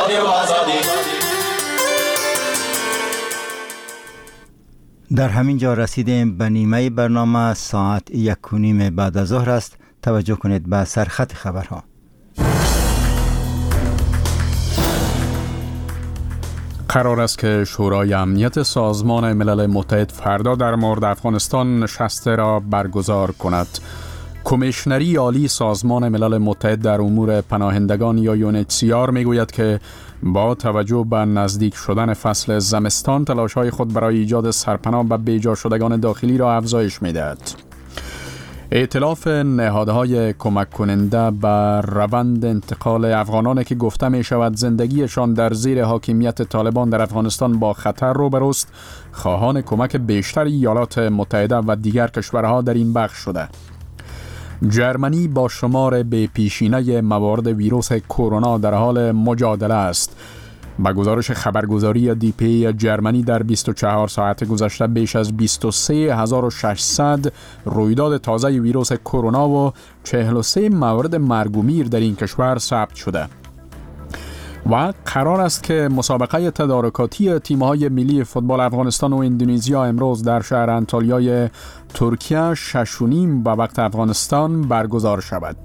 رادیو آزادی. در همین جا رسیدیم به نیمه برنامه. ساعت 1:30 بعد از ظهر است. توجه کنید به سرخط خبرها. قرار است که شورای امنیت سازمان ملل متحد فردا در مورد افغانستان نشسته را برگزار کند. کمیشنری عالی سازمان ملل متحد در امور پناهندگان یا UNHCR میگوید که با توجه به نزدیک شدن فصل زمستان تلاش‌های خود برای ایجاد سرپناه به بیجا شدگان داخلی را افزایش می‌دهد. ائتلاف نهادهای کمک کننده به روند انتقال افغانانی که گفته می شود زندگیشان در زیر حاکمیت طالبان در افغانستان با خطر روبروست، خواهان کمک بیشتر ایالات متحده و دیگر کشورها در این بخش شده. جرمنی با شمار به پیشینه موارد ویروس کرونا در حال مجادله است. با گزارش خبرگزاری دیپی جرمنی در 24 ساعت گذشته بیش از 23600 رویداد تازه ویروس کرونا و 43 مورد مرگ و میر در این کشور ثبت شده. و قرار است که مسابقه تدارکاتی تیم‌های ملی فوتبال افغانستان و اندونزیا امروز در شهر انطالیای ترکیه 6:30 به وقت افغانستان برگزار شود.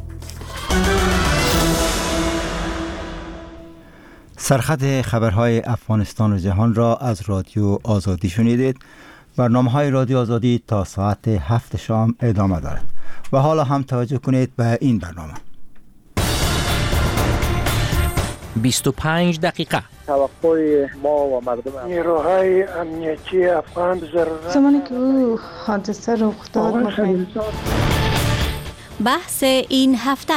سرخط خبرهای افغانستان و جهان را از رادیو آزادی شنیدید. برنامه‌های رادیو آزادی تا ساعت 7 شام ادامه دارد. و حالا هم توجه کنید به این برنامه. 25 دقیقه توقع ما و مردم نیروهای امنیتی افغان زمانی که او حادثه رخ داد بحث این هفته.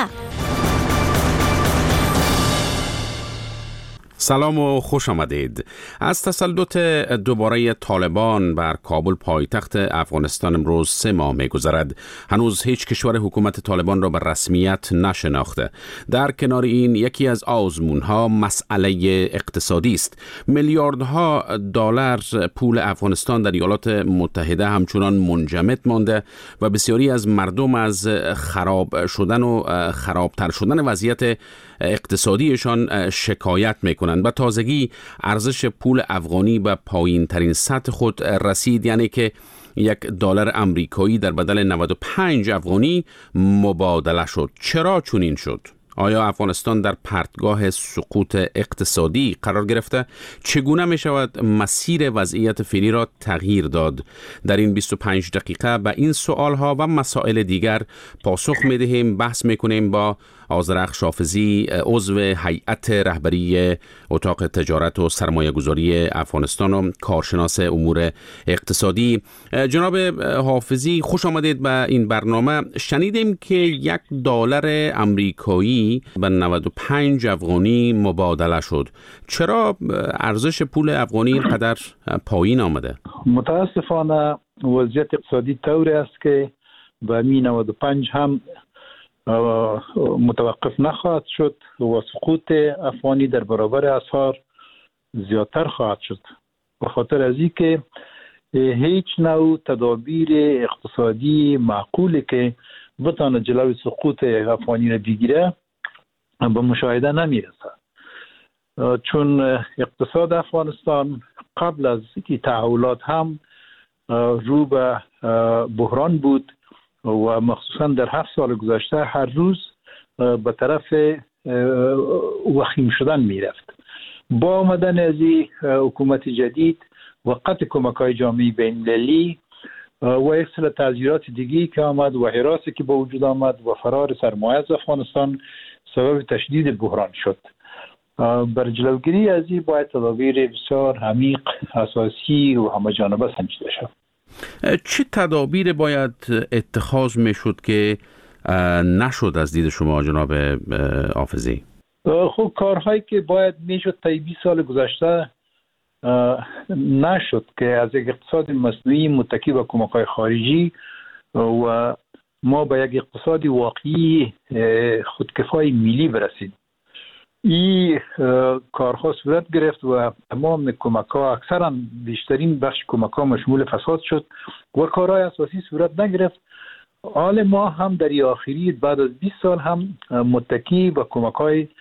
سلام و خوش آمدید. از تسلط دوباره طالبان بر کابل پایتخت افغانستان امروز 3 ماه می‌گذرد. هنوز هیچ کشور حکومت طالبان را به رسمیت نشناخته. در کنار این یکی از آزمون‌ها مسئله اقتصادی است. میلیاردها دلار پول افغانستان در ایالات متحده همچنان منجمد مانده و بسیاری از مردم از خراب شدن و خرابتر شدن وضعیت اقتصادیشان شکایت میکنند. و تازگی ارزش پول افغانی به پایین ترین سطح خود رسید، یعنی که $1 امریکایی در بدل 95 افغانی مبادله شد. چرا چنین شد؟ آیا افغانستان در پرتگاه سقوط اقتصادی قرار گرفته؟ چگونه می شود مسیر وضعیت فعلی را تغییر داد؟ در این 25 دقیقه به این سوالها و مسائل دیگر پاسخ می دهیم. بحث می کنیم با آذرخش حافظی، عضو هیئت رهبری اتاق تجارت و سرمایه گذاری افغانستان و کارشناس امور اقتصادی. جناب حافظی، خوش آمدید به این برنامه. شنیدیم که $1 امریکایی به 95 افغانی مبادله شد. چرا ارزش پول افغانی اینقدر پایین آمده؟ متاسفانه وضعیت اقتصادی طوری است که به 95 هم متوقف نخواهد شد و سقوط افغانی در برابر اسعار زیادتر خواهد شد، به خاطر از اینکه هیچ نوع تدابیر اقتصادی معقولی که بتونه جلوی سقوط افغانی را بگیره به مشاهده نمیرسه، چون اقتصاد افغانستان قبل از اینکه تحولات هم رو به بحران بود و مخصوصا در 7 سال گذشته هر روز به طرف وخیم شدن میرفت. با آمدن از حکومت جدید و قطع کمک‌های جامعه بین‌المللی و یک سری تغییرات دیگی که آمد و حراسی که به وجود آمد و فرار سرمایه از افغانستان سبب تشدید بحران شد. بر جلوگیری از این باید تدابیر بسیار عمیق، اساسی و همه‌جانبه سنجیده شود. چه تدابیر باید اتخاذ میشد که نشد از دید شما جناب حافظی؟ خب کارهایی که باید میشد تا 20 سال گذشته نشد که از یک اقتصاد مصنوعی متکی به کمک‌های خارجی و ما به یک اقتصاد واقعی خودکفای ملی برسید. این کارها صورت گرفت و تمام کمک‌ها، اکثرا بیشترین بخش کمک‌ها مشمول فساد شد و کارهای اساسی صورت نگرفت. حال ما هم در آخری بعد از 20 سال هم متکی به کمک‌های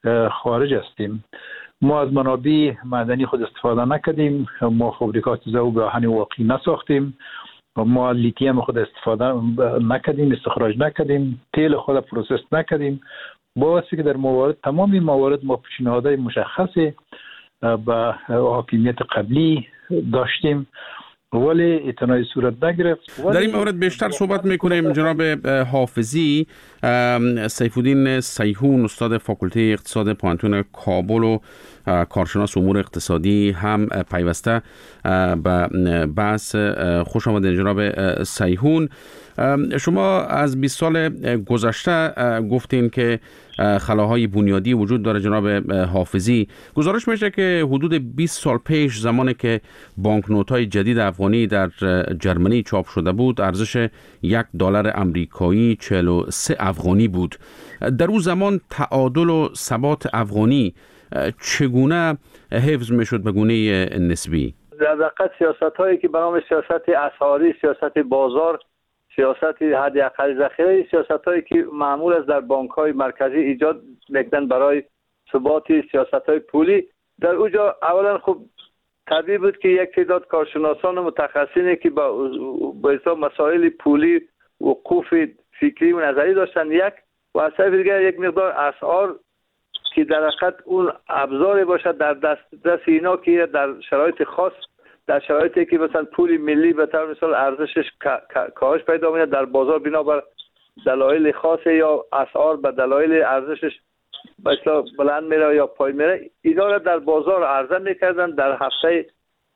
خارج هستیم. ما از منابع معدنی خود استفاده نکردیم، ما فابریکات ذوب آهن واقعی نساختیم، ما لیتیم خود استفاده نکردیم، استخراج نکردیم، تیل خود پروسس نکردیم. باعثی که در موارد تمامی موارد ما پیشنهادهای مشخصی به حاکمیت قبلی داشتیم ولی اتنای صورت نگرفت. در این مورد بیشتر صحبت میکنیم. جناب حافظی، سیفالدین سیحون استاد فاکولته اقتصاد پانتون کابل و کارشناس امور اقتصادی هم پیوسته به بحث. خوش آمدید جناب سیحون. شما از 20 سال گذشته گفتین که خلاهای بنیادی وجود داره. جناب حافظی، گزارش میشه که حدود 20 سال پیش زمانی که بانکنوت‌های جدید افغانی در جرمنی چاپ شده بود، ارزش $1 امریکایی 43 افغانی بود. در اون زمان تعادل و ثبات افغانی چگونه حفظ میشد به گونه نسبی؟ در واقع سیاست‌هایی که به نام سیاست اسعاری، سیاست بازار، سیاست حداقل ذخیره، سیاست‌هایی که معمول است در بانک‌های مرکزی ایجاد می‌کنند برای ثبات سیاست‌های پولی، در اونجا اولا خب طبیعی بود که یک تعداد کارشناسان متخصصینی که با حساب مسائل پولی وقوف فکری و نظری داشتن، یک و از طرف دیگر یک مقدار اسعار که در حقیقت اون ابزاری باشد در دست اینا که در شرایط خاص، در شرایطی که مثلا پول ملی به طور مثال ارزشش کاهش پیدا می‌کند در بازار بنابر دلایل خاص یا اسعار به دلایل ارزشش مثلا بلند میره یا پایین میره، اینا را در بازار عرضه میکردن. در هفته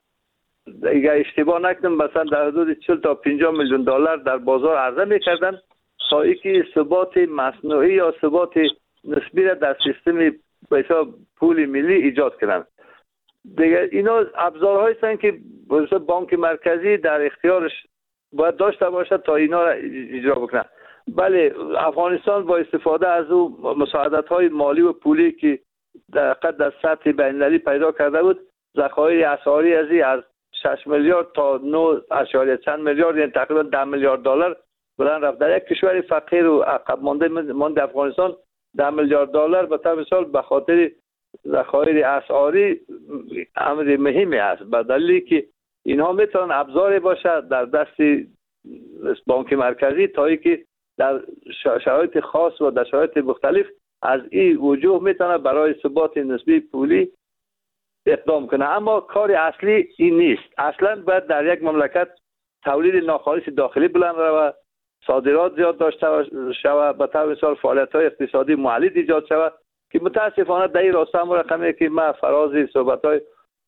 اگر اشتباه نکنم مثلا در حدود 40 تا 50 میلیون دلار در بازار عرضه میکردن تا اینکه ثبات مصنوعی یا ثبات نسبی را در سیستم به حساب پول ملی ایجاد کردن. دیگه اینا ابزارهایی هستند که بانک مرکزی در اختیارش باید داشته باشد تا اینا را اجرا بکنه. بله، افغانستان با استفاده از اون مساعدت‌های مالی و پولی که در سطح بین‌المللی پیدا کرده بود، ذخایر اسعاری از 6 میلیارد تا 9 چند میلیارد، یعنی تقریبا 10 میلیارد دلار بلند رفت. در یک کشور فقیر و عقب مانده افغانستان 10 میلیارد دلار به طور مثال به خاطر ذخایر اسعاری امر مهمی است، به دلیلی که اینها میتونن ابزاری باشه در دست بانک مرکزی تا اینکه در شرایط خاص و در شرایط مختلف از این وجوه میتونه برای ثبات نسبی پولی اقدام کنه. اما کار اصلی این نیست. اصلا باید در یک مملکت تولید ناخالص داخلی بلند روه، صادرات زیاد داشته شود، به طور مثال فعالیت‌های اقتصادی مولد ایجاد شود که متاسفانه در این راسته هم رقمی که من فراز صحبت‌های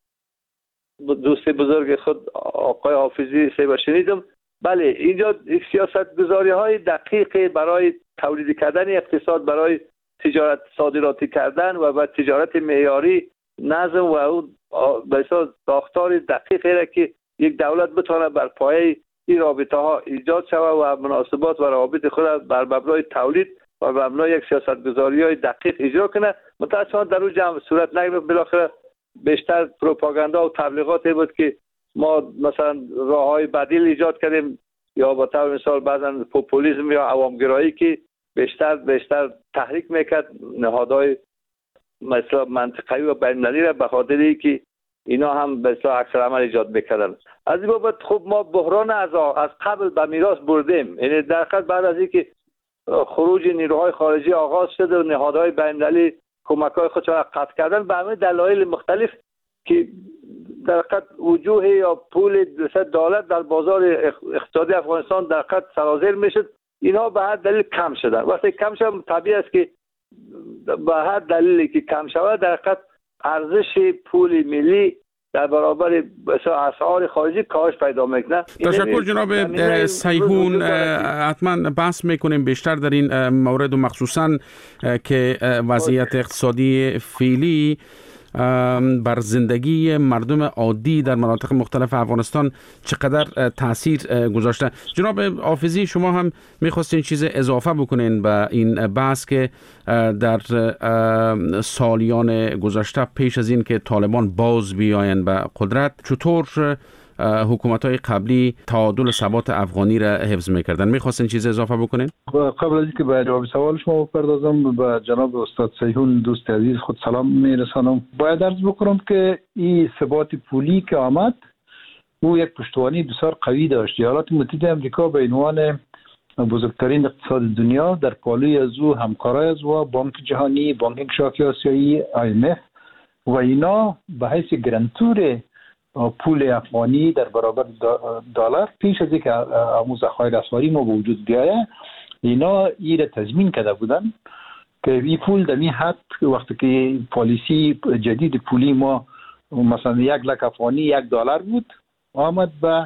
دوست بزرگ خود آقای حافظی سیبا شنیدم. بله، اینجا سیاست گذاری های دقیق برای تولید کردن اقتصاد، برای تجارت صادراتی کردن و با تجارت معیاری نظم و اون ساختار دقیقی را که یک دولت بتونه بر پایه این رابطه ها ایجاد شود و مناسبات و روابط خود بر مبنای تولید و بر مبنای یک سیاست گذاری های دقیق اجرا کنه. متأسفانه در اون جمع صورت نگرفت. بالاخره بیشتر پروپاگاندا و تبلیغاتی بود که ما مثلا راههای بدیل ایجاد کردیم یا با طور مثال بعضا پوپولیسم یا عوامگرایی که بیشتر تحریک میکرد نهادهای مثلا منطقه‌ای و بین‌المللی را به خاطر اینکه اینا هم مثلا عکس العمل ایجاد میکردن. از این بابت خب ما بحران از قبل به میراث بردیم. یعنی در حقیقت بعد از اینکه خروج نیروهای خارجی آغاز شد و نهادهای بین‌المللی کمک‌های خودشان را قطع کردن به همین دلایل مختلف که در حقیقت وجوه یا پول $200 در بازار اقتصادی افغانستان در حقیقت سرازیر میشد، اینها به هر دلیل کم شدن. وقتی کم شدن طبیعی است که به هر دلیلی که کم شود در حقیقت ارزش پول ملی در برابر اسعار خارجی کاهش پیدا میکنه. تشکر جناب سیحون. حتما بحث میکنیم بیشتر در این مورد و مخصوصا که وضعیت اقتصادی فعلی بر زندگی مردم عادی در مناطق مختلف افغانستان چقدر تاثیر گذاشته. جناب حافظی، شما هم میخواستین چیز اضافه بکنین به این بحث که در سالیان گذشته پیش از این که طالبان باز بیاین به قدرت چطور حکومت‌های قبلی تعادل و ثبات افغانی را حفظ می‌کردن. می‌خواستین چیز اضافه بکنین؟ قبل از اینکه به جواب سوال شما بپردازم، به جناب استاد سیحون دوست عزیز خود سلام میرسانم. باید عرض بکنم که این ثبات پولی که آمد او یک پشتوانه بسیار قوی داشت. ایالات متحده آمریکا به عنوان بزرگترین اقتصاد دنیا در پالوی از او همکارای از او بانک جهانی، بانک انکشافی آسیایی، IMF و اینا به حیث گرانتور پول افغانی در برابر دلار پیش از اینکه امو ذخایر اسعاری ما به وجود بیایه، اینا را تضمین کرده بودن که این پول در این حد وقتی که پالیسی جدید پولی ما مثلا 1 لک افغانی 1 دلار بود، آمد به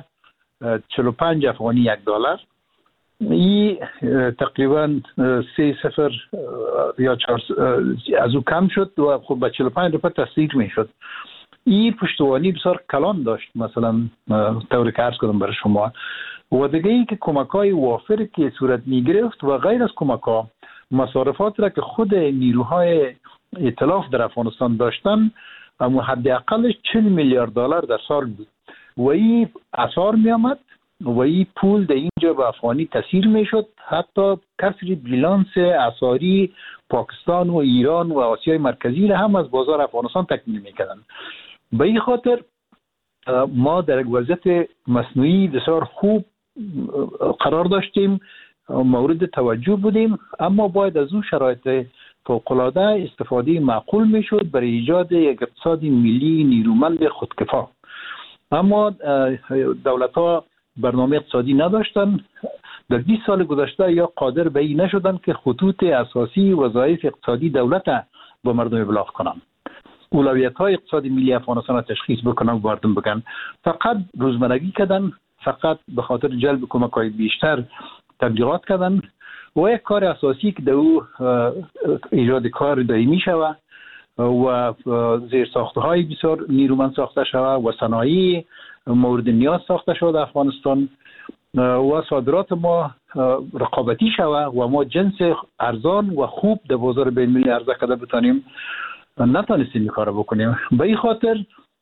45 افغانی 1 دلار. این تقریبا 3-0 یا 4 از او کم شد و خب به 45 روپیه تصدیق می شد. این پشتوانی بسیار کلان داشت، مثلا طوری که عرض کردم برای شما. و دیگه ای که کمک‌های وافر که صورت می گرفت و غیر از کمک‌ها مصارفات را که خود نیروهای ائتلاف در افغانستان داشتن، اما حداقلش 40 میلیارد دلار در سال بود و این اثار می آمد و این پول در اینجا به افغانی تسهیل می شد. حتی کسری بیلانس اسعاری پاکستان و ایران و آسیای مرکزی را هم از بازار افغانستان تکمیل می کردن. به این خاطر ما در یک وضعیت مصنوعی بسیار خوب قرار داشتیم، مورد توجه بودیم، اما باید از اون شرایط فوق‌العاده استفاده معقول می شد برای ایجاد یک اقتصاد ملی نیرومند خودکفا. اما دولت‌ها برنامه اقتصادی نداشتن. در 20 سال گذشته یا قادر به این نشدن که خطوط اساسی وظایف اقتصادی دولت با مردم ابلاغ کنن، اولویت‌های اقتصادی ملی افغانستان را تشخیص بکنن و مردم بگن. فقط روزمرگی کردن، فقط به خاطر جلب کمک‌های بیشتر تبلیغات کردن و یک کار اساسی که دو ایجاد کار دائمی شود و زیرساخت‌های بسیار نیرومند ساخته شود و صنایع مورد نیاز ساخته شود در افغانستان و صادرات ما رقابتی شود و ما جنس ارزان و خوب در بازار بین‌المللی عرضه کرده بتانیم، نتانستیم این کار بکنیم. به این خاطر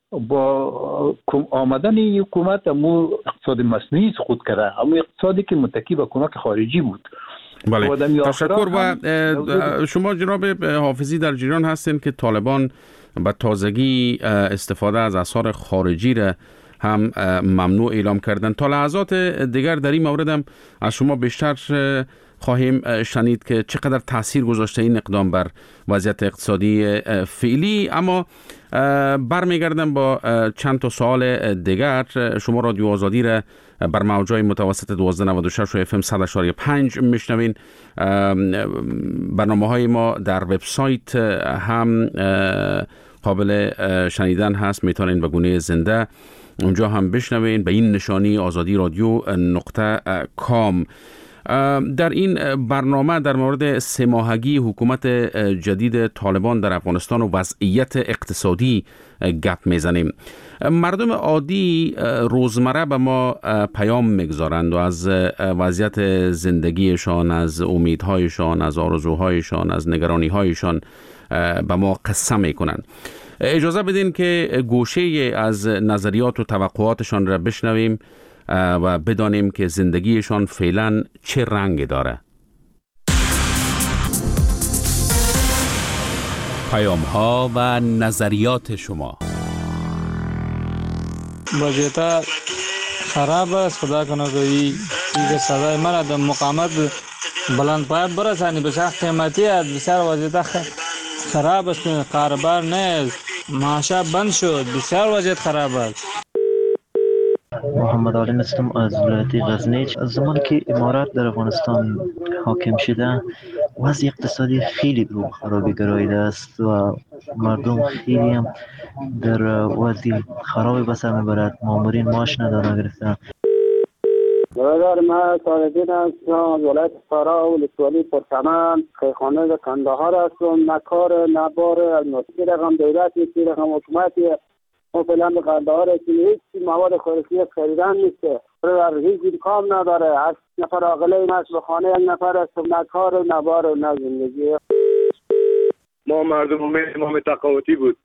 با آمدن حکومت امو اقتصاد مصنوعی سقوط کرده، امو اقتصادی که متکی به کمک خارجی بود. بله، تشکر. و شما جناب حافظی در جریان هستین که طالبان به تازگی استفاده از اسعار خارجی را هم ممنوع اعلام کردن. تا لحظات دیگر در این مورد هم از شما بیشتر خواهیم شنید که چقدر تاثیر گذاشته این اقدام بر وضعیت اقتصادی فعلی. اما برمیگردم با چند تا سوال دیگر. شما رادیو آزادی را بر موج‌های متوسط 1296 و FM 100.5 میشنوین. برنامه‌های ما در وبسایت هم قابل شنیدن هست، میتونین به گونه زنده اونجا هم بشنوین به این نشانی azadi.radio.com. در این برنامه در مورد 3 ماهگی حکومت جدید طالبان در افغانستان و وضعیت اقتصادی گپ میزنیم. مردم عادی روزمره به ما پیام میگذارند و از وضعیت زندگیشان، از امیدهایشان، از آرزوهایشان، از نگرانیهایشان به ما قصه میکنند. اجازه بدین که گوشه از نظریات و توقعاتشان را بشنویم و بدانیم که زندگیشان فعلا چه رنگ داره. پیام ها و نظریات شما. وضعیت خراب است. خدا کنه که این صدای مرا در مقامت بلند پایت برسانی. بسیار قیمتی است، بسیار وضعیت خراب است، کاربار نیست، معاشا بند شد، بسیار وضعیت خراب است. محمد علی هستم از ولایت غزنی. از زمانی که امارات در افغانستان حاکم شده وضع اقتصادی خیلی رو خرابی گراییده است و مردم خیلی هم در وضع خرابی بسر میبرد. مامورین معاش ندارن گرفتن. برادر من صالح‌الدین هستم از ولایت فرا و ولسوالی پرچمن خیرخانه کندهار هستم. نه کار نه بار از نوسکی رقم دولتی که رقم حکومتی ما فعلا به کندهار هستیم. هیچ مواد خوراکی خریدن نیسته، برادر هیچ امکان نداره. 8 نفر عاقله هست به خانه 1 نفر هستم. نه کار نه بار نه زندگی. ما مردم امید تقاوتی بود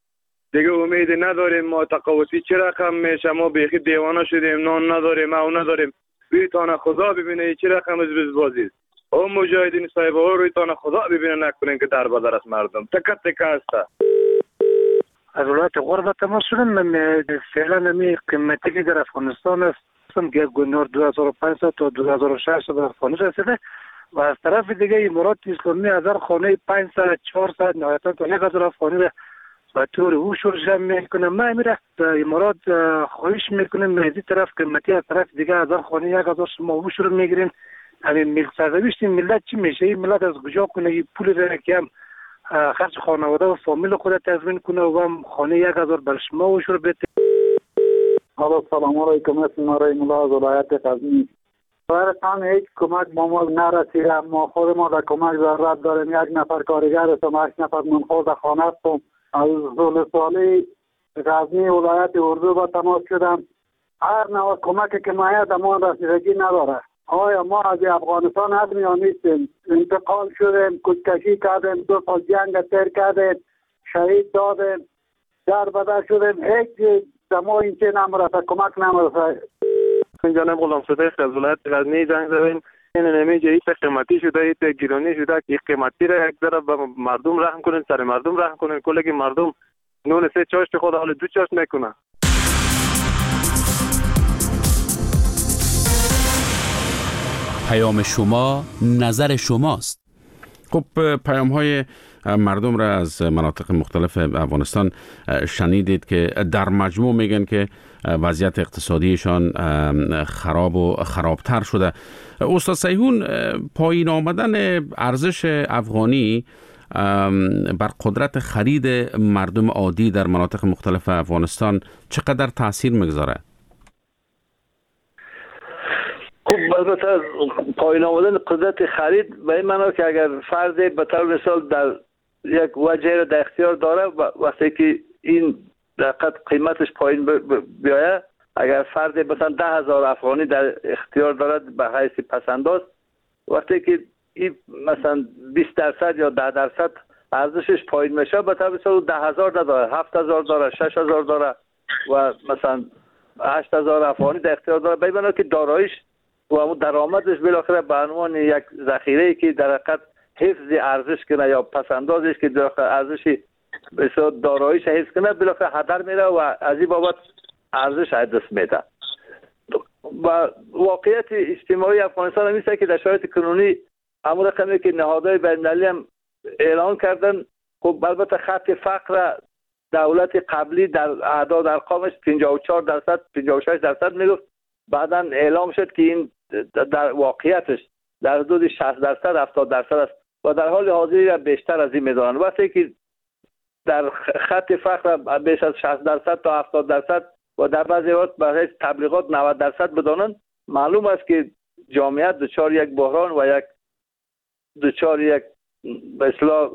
دیگه امید نداریم. ما تقاوتی چه رقم میشه؟ ما بیخی دیوانه شدیم، نان نداریم، او نداریم. روی تان خدا ببینه چه رقم از بازی. او مجاهدین صاحب ها روی تان خدا ببینه، نکنین که در بدر از مردم تکه تکه هسته. از ولایت غربت ما شدن. فعلا نمی قیمتی که در افغانستان است که گنور 2500 تا 2600 به افغانی رسیده و از طرف دیگه امارات اسلامی از هر خانه 500 400 نهایتا تا 1000 افغانی را و طور او شورش میکنه. ما میره امارات خواهش میکنیم از این طرف قیمتی از طرف دیگه از هر خانه 1000 شما او شروع میگیرین. همین ملت سرنوشت ملت چی میشه؟ این ملت از کجا کنه این پول را که هم خرج خانواده و فامیل خود تضمین کنه و هم خانه 1000 بر شما او شروع بده. سلام علیکم. اسم مرای ملا از ولایت غزنی. برایتان هیچ کمک با ما نرسیده. ما خود ما در کمک ضرورت داریم. 1 نفر کارگر هستم، 8 نفر منخوض خانه هستم. از زولسوالی غزنی ولایت اردو با تماس شدم. هر نوع کمک که مایه ما رسیدگی نداره. آیا ما از افغانستان آدمی ها نیستیم؟ انتقال شدیم، کشکشی کردیم، 2 سال جنگ تیر کردیم، شهید دادیم، در بدر شدیم. هیچ ما این چه نمرسه، کمک نمرسه. جانب غلام صدیق از ولایت غزنی زنگ زدیم. این نمیجه ایت قیمتی شده، ایت گیرانی شده که قیمتی را یک ذره به مردم رحم کنین، سر مردم رحم کنین. کلگی مردم نون 3 چاشت خود حال 2 چاشت میکنه. پیام شما، نظر شماست. خب پیام های مردم را از مناطق مختلف افغانستان شنیدید که در مجموع میگن که وضعیت اقتصادیشان خراب و خرابتر شده. استاد سیهون، پایین آمدن ارزش افغانی بر قدرت خرید مردم عادی در مناطق مختلف افغانستان چقدر تاثیر میگذاره؟ خب البته پایین آمدن قدرت خرید به این معنی که اگر فرد به طور مثال در یک وجه را در اختیار داره وقتی که این دقیقاً قیمتش پایین بیایه، اگر فرد مثلا 10,000 افغانی در اختیار دارد به حیث پسنداز، وقتی که این مثلا 20% یا 10% ارزشش پایین میشه به طور مثال 10,000 نداره، 7,000 داره، 6,000 داره و مثلا 8,000 افغانی در اختیار داره. به این معنی که داراییش و اون درآمدش بالاخره به عنوان یک ذخیره که در حقیقت حفظ ارزش کنه یا پسندازش که در ارزش بسیار داراییش حفظ کنه بالاخره هدر میره و از این بابت ارزش از دست میده. و واقعیت اجتماعی افغانستان هم میشه که در شرایط کنونی همون رقمی که نهادهای بین‌المللی هم اعلان کردن، خب البته خط فقر دولت قبلی در اعداد ارقامش 54% 56% میگفت، بعدا اعلام شد که این در واقعیتش در حدود 60% 70% است و در حال حاضر بیشتر از این میدانند. وقتی که در خط فقر بیش از 60% تا 70% و در بعضی وقت برای تبلیغات 90% بدانند، معلوم است که جامعه دچار یک بحران و دچار یک به اصطلاح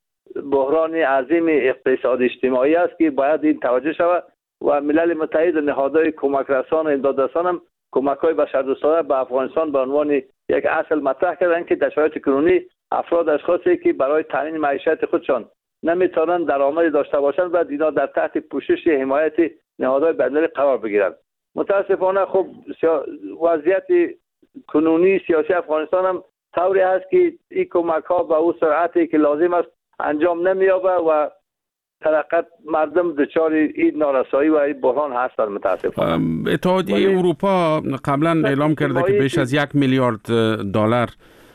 بحران عظیم اقتصادی اجتماعی است که باید این توجه شود و ملل متحد و نهادهای کمک رسان و امدادرسان هم کمک‌های بشردوستانه به افغانستان به عنوان یک اصل مطرح کردند که در شرایط کنونی افراد اشخاصی که برای تامین معیشت خودشان نمیتوانند درآمدی داشته باشند و اینا در تحت پوشش حمایت نهادهای بین‌المللی قرار بگیرند. متاسفانه خب وضعیت کنونی سیاسی افغانستان هم طوری هست که این کمک‌ها به اون سرعتی که لازم است انجام نمی‌یابد و طرقت مردم دچار این نارسایی و این بحران هستند. متاسفانه اتحادیه اروپا قبلا اعلام کرده که بیش از 1 میلیارد دلار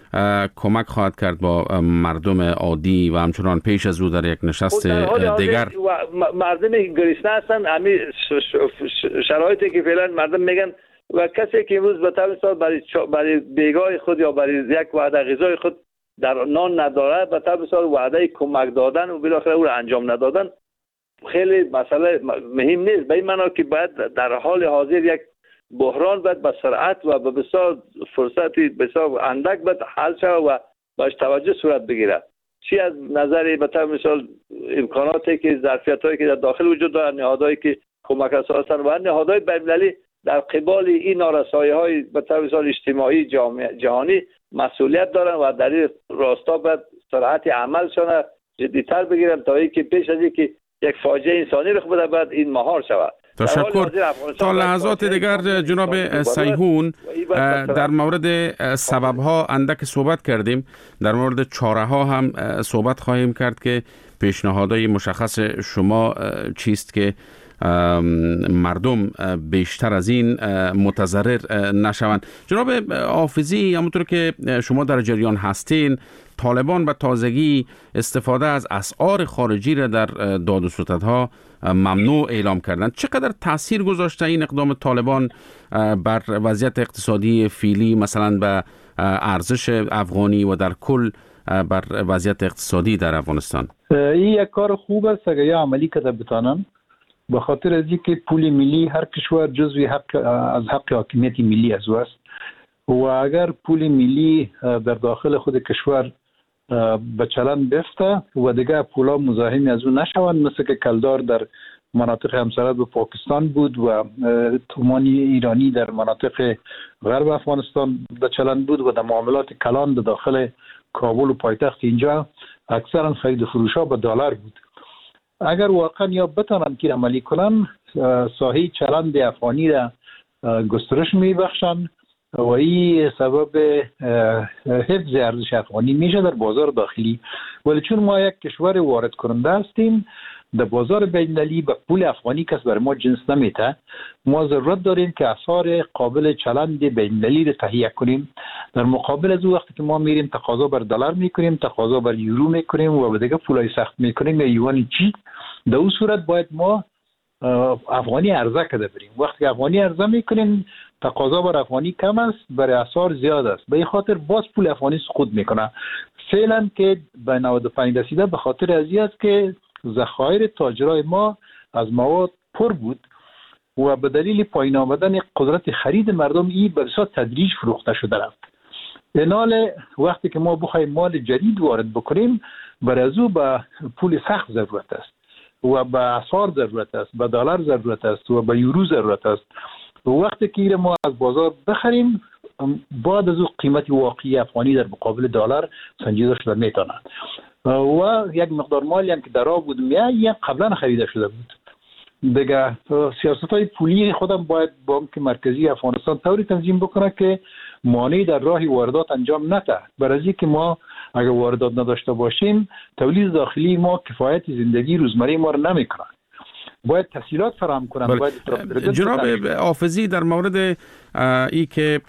کمک خواهد کرد با مردم عادی و همچنان پیش از او در یک نشست دیگر مردم گریسنه هستند. همین شرایطی که فعلا مردم میگن و کسی که امروز به طور مثال برای بیگاه خود یا برای یک وعده غذای خود در نان نداره، به طور مثال وعده کمک دادن و بالاخره او را انجام ندادن خیلی مسئله مهم نیست. به این معنی که باید در حال حاضر یک بحران باید به سرعت و به بسیار فرصتی بسیار اندک باید حل شود و باش توجه صورت بگیره. چی از نظر به طور مثال امکاناتی که ظرفیت‌هایی که در داخل وجود دارن، نهادهایی که کمک رسان هستند و نهادهای بین‌المللی در قبال این نارسایی‌های به طور مثال اجتماعی جهانی مسئولیت دارن و در این راستا باید سرعت عملشان جدی‌تر بگیرن تا اینکه پیش از اینکه یک فاجعه انسانی رخ بده بعد این مهار شود. تشکر. تا لحظات دیگر جناب سیهون در مورد سبب‌ها اندک صحبت کردیم، در مورد چاره‌ها هم صحبت خواهیم کرد که پیشنهادهای مشخص شما چیست که مردم بیشتر از این متضرر نشوند. جناب حافظی، همونطور که شما در جریان هستین، طالبان به تازگی استفاده از اسعار خارجی را در داد و ستدها ممنوع اعلام کردند. چقدر تاثیر گذاشته این اقدام طالبان بر وضعیت اقتصادی فعلی، مثلا به ارزش افغانی و در کل بر وضعیت اقتصادی در افغانستان؟ این یک کار خوب است اگر عملی کرده بتانن، به خاطر از اینکه پول ملی هر کشور جزوی از حق حاکمیت ملی از است و اگر پول ملی در داخل خود کشور به چلن بفته و دیگه پولا مزاحم از اون نشوند، مثل که کلدار در مناطق همسایه به پاکستان بود و تومان ایرانی در مناطق غرب افغانستان به چلن بود و در معاملات کلان در داخل کابل و پایتخت اینجا اکثرا خرید و فروش ها به دلار بود. اگر واقعا یا بتانن که عملی کنن، ساحه چلند افغانی را گسترش میبخشن و این سبب حفظ ارزش افغانی میشه در بازار داخلی. ولی چون ما یک کشور وارد کننده هستیم، در بازار بین‌المللی به پول افغانی کس بر ما جنس نمیده. ما ضرورت داریم که اسعار قابل چلند بین‌المللی را تهیه کنیم. در مقابل از وقتی که ما میریم تقاضا بر دلار میکنیم، تقاضا بر یورو میکنیم و به دیگه پولای سخت میکنیم یا یوان چی، در اون صورت باید ما افغانی عرضه کرده بریم. وقتی افغانی عرضه میکنیم، تقاضا بر افغانی کم است، برای اسعار زیاد است، به این خاطر باز پول افغانی سقوط میکنه. فعلا که به 95 رسیده به خاطر از این است که ذخایر تاجرای ما از مواد پر بود و به دلیل پایین آمدن قدرت خرید مردم این به صورت تدریج فروخته شده رفت. اینال وقتی که ما بخوایم مال جدید وارد بکنیم، برای از او به پول سخت ضرورت است و به اسعار ضرورت است، به دلار ضرورت است و به یورو ضرورت است. و وقتی که ما از بازار بخریم، بعد از او قیمت واقعی افغانی در مقابل دلار سنجیده شده میتونه و یک مقدار مالی هم که در آب بود یا قبلا خریده شده بود. دیگه سیاست‌های پولی خودم باید بانک مرکزی افغانستان طوری تنظیم بکنه که مانعی در راه واردات انجام نده. برای اینکه ما اگر واردات نداشته باشیم، تولید داخلی ما کفایت زندگی روزمره ما رو نمیکنه. باید تسهیلات فراهم کنن. جناب حافظی، در مورد ای که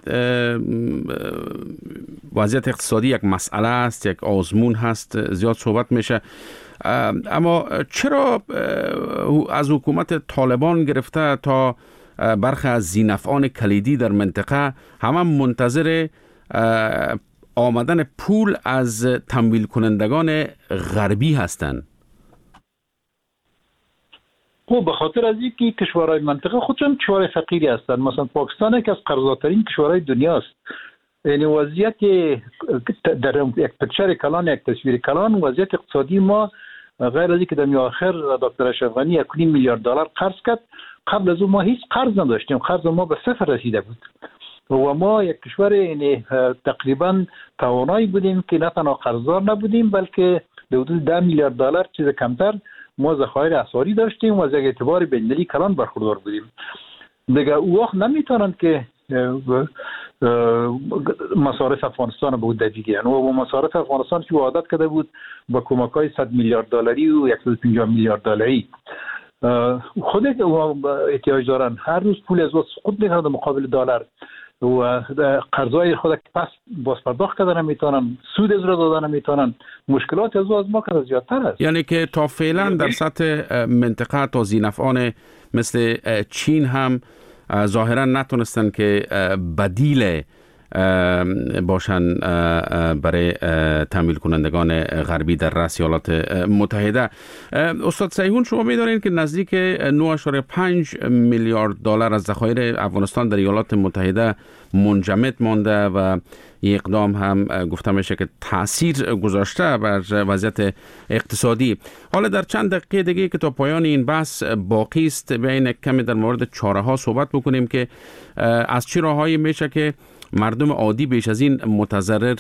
وضعیت اقتصادی یک مسئله است، یک آزمون هست، زیاد صحبت میشه، اما چرا از حکومت طالبان گرفته تا برخی از ذی‌نفعان کلیدی در منطقه همه منتظر آمدن پول از تمویل کنندگان غربی هستند؟ خب به خاطر از اینکه کشورهای منطقه خودشون کشورهای فقیری هستند. مثلا پاکستان یکی از قرضاترین کشورهای دنیاست. یعنی وضعیت در یک پکچر کلان، یک تصویر کلان، وضعیت اقتصادی ما غیر از اینکه در آخر دکتر اشرف غنی 1.5 میلیارد دلار قرض کرد، قبل از اون ما هیچ قرض نداشتیم. قرض ما به صفر رسیده بود و ما یک کشور یعنی تقریبا توانایی بودیم که نه تنها قرضدار نبودیم، بلکه به حدود 10 میلیارد دلار چیز کمتر ما ذخایر اسعاری داشتیم و از یک اعتبار بین‌المللی کلان برخوردار بودیم. دیگه او وقت نمیتونن که مصارف افغانستان به حدود بگیرن و مصارف افغانستان که عادت کرده بود با کمک‌های 100 میلیارد دلاری و 150 میلیارد دلاری خود احتیاج دارن. هر روز پول از سقوط میکنه در مقابل دلار و قرضای خود که پس باز پرداخت کردن نمیتونن، سود از را دادن نمیتونن، مشکلات از ما کار زیادتر است. یعنی که تا فعلا در سطح منطقه تا ذی‌نفعان مثل چین هم ظاهرا نتونستن که بدیل باشن برای تمویل کنندگان غربی در رأس ایالات متحده. استاد سیهون، شما می‌دانید که نزدیک 9.5 میلیارد دلار از ذخایر افغانستان در ایالات متحده منجمد مانده و این اقدام هم گفته میشه که تأثیر گذاشته بر وضعیت اقتصادی. حالا در چند دقیقه دیگه که تا پایان این بحث باقی است، بیاین کمی در مورد چاره‌ها صحبت بکنیم که از چه راههایی میشه که مردم عادی بیش از این متضرر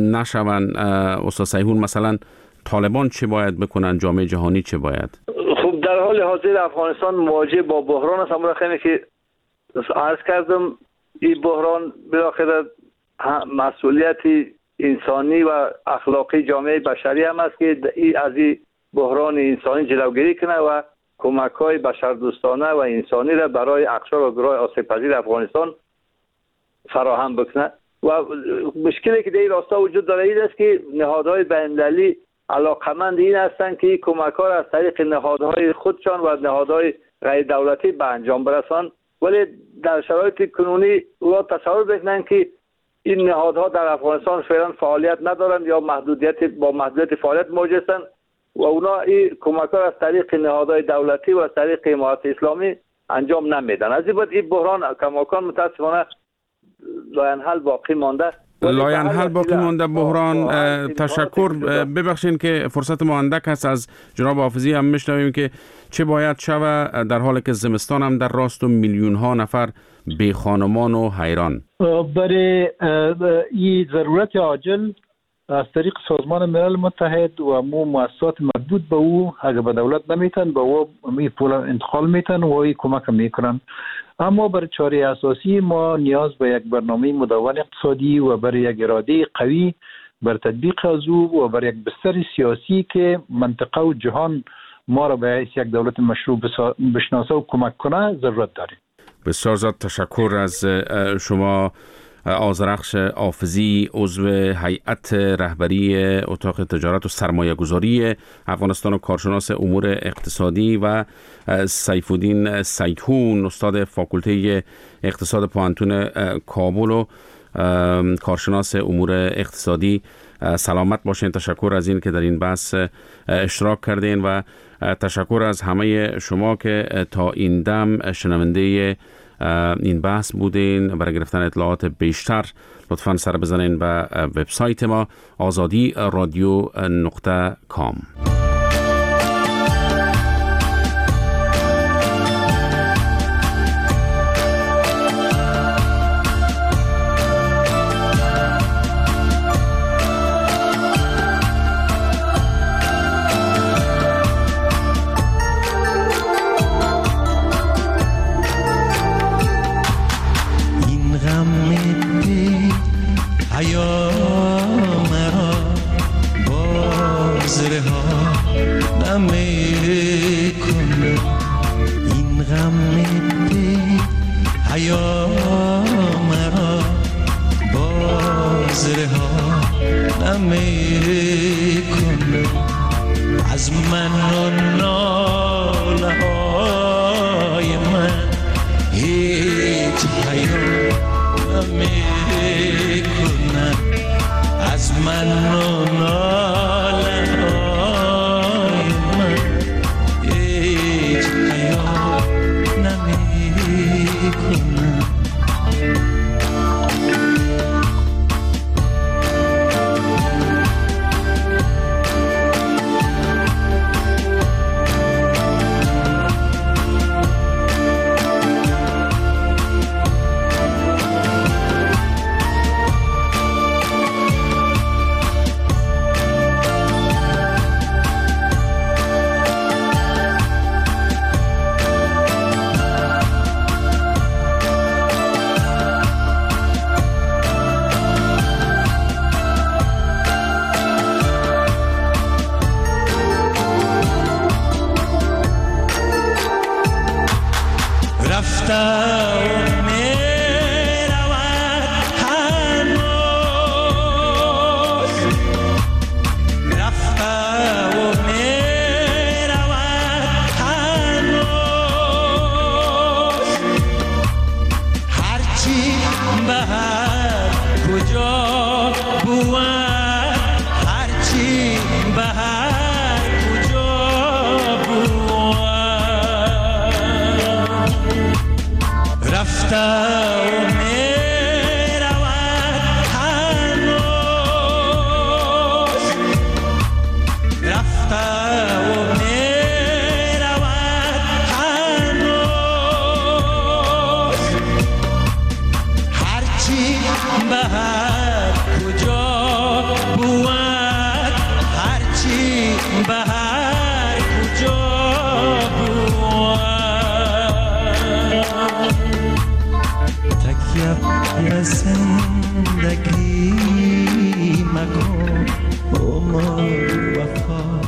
نشوند. استاد سیهون، مثلا طالبان چه باید بکنن، جامعه جهانی چه باید؟ خب در حال حاضر افغانستان مواجه با بحران است. اما خیلی که عرض کردم این بحران بالاخره مسئولیت انسانی و اخلاقی جامعه بشری هم است که از این بحران انسانی جلوگیری کنه و کمک‌های بشردوستانه و انسانی را برای اقشار و گروه آسیب‌پذیر افغانستان فراهم بکنه. و مشکلی که در این راستا وجود داره این است که نهادهای بین‌المللی علاقمند این هستند که کمک‌ها را از طریق نهادهای خودشان و نهادهای غیر دولتی به انجام برسانند، ولی در شرایط کنونی اونا تصور بکنند که این نهادها در افغانستان فعلا فعالیت ندارند یا با محدودیت فعالیت مواجه هستند و اونا این کمک‌ها را از طریق نهادهای دولتی و از طریق امارت اسلامی انجام نمیدن. از این بعد این بحران کماکان متاسفانه لاینحل باقی مانده. بحران. تشکر. ببخشید که فرصت ما اندک است. از جناب حافظی هم میشنویم که چه باید شود در حالی که زمستان هم در راست و میلیون ها نفر بی خانمان و حیران. برای این ضرورت عاجل از طریق سازمان ملل متحد و مؤسسات مربوط به او اگر به دولت نمیتن به او پول انتقال میتن و این کمک میکنن. اما برای چاره اساسی ما نیاز به یک برنامه مدون اقتصادی و برای یک اراده قوی بر تطبیق از او و برای یک بستر سیاسی که منطقه و جهان ما را به حیث یک دولت مشروع بشناسه و کمک کنه ضرورت داریم. بسیار زیاد تشکر از شما آذرخش حافظی، عضو هیئت رهبری اتاق تجارت و سرمایه گذاری افغانستان و کارشناس امور اقتصادی و سیفالدین سیدهون، استاد فاکولته اقتصاد پوهنتون کابل و کارشناس امور اقتصادی. سلامت باشین. تشکر از این که در این بحث اشتراک کردین و تشکر از همه شما که تا این دم شنونده این بحث بودین. برای گرفتن اطلاعات بیشتر لطفاً سر بزنین به وبسایت ما azadi.radio.com. یا زندگی مکن با ما وفا